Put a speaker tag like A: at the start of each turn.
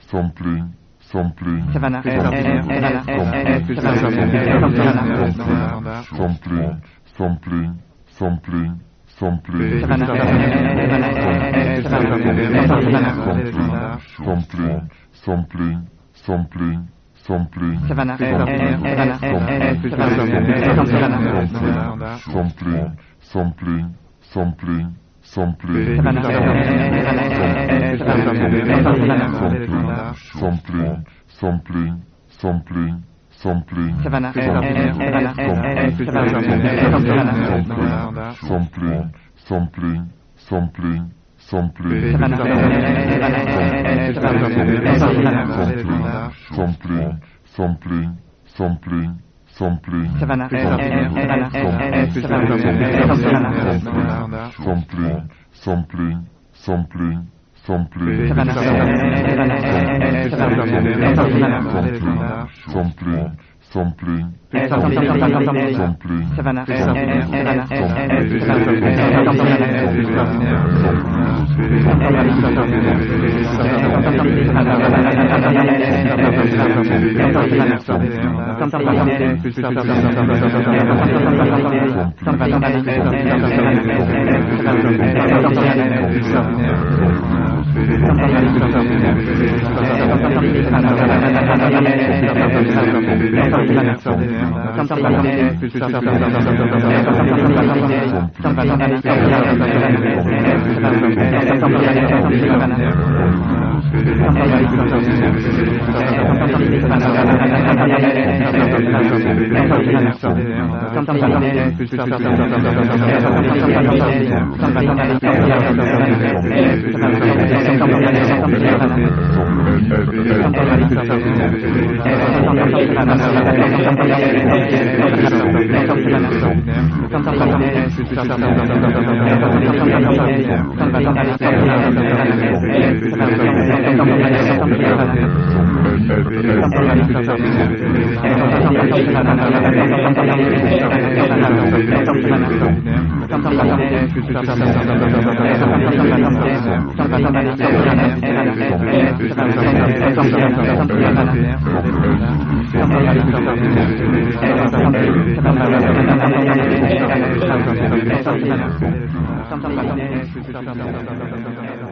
A: sampling, sampling,
B: Savannah,
A: sampling, sampling, sampling, sampling, sampling, sampling, sampling,
B: Savannah,
A: sampling, sampling, sampling, sampling, sampling, sampling, sampling, sampling,
B: Savannah,
A: sampling, sampling, sampling, sampling, sampling, sampling, sampling, sampling,
B: Savannah,
A: sampling, sampling, sampling, sampling, sampling, sampling, sampling,
B: Savannah,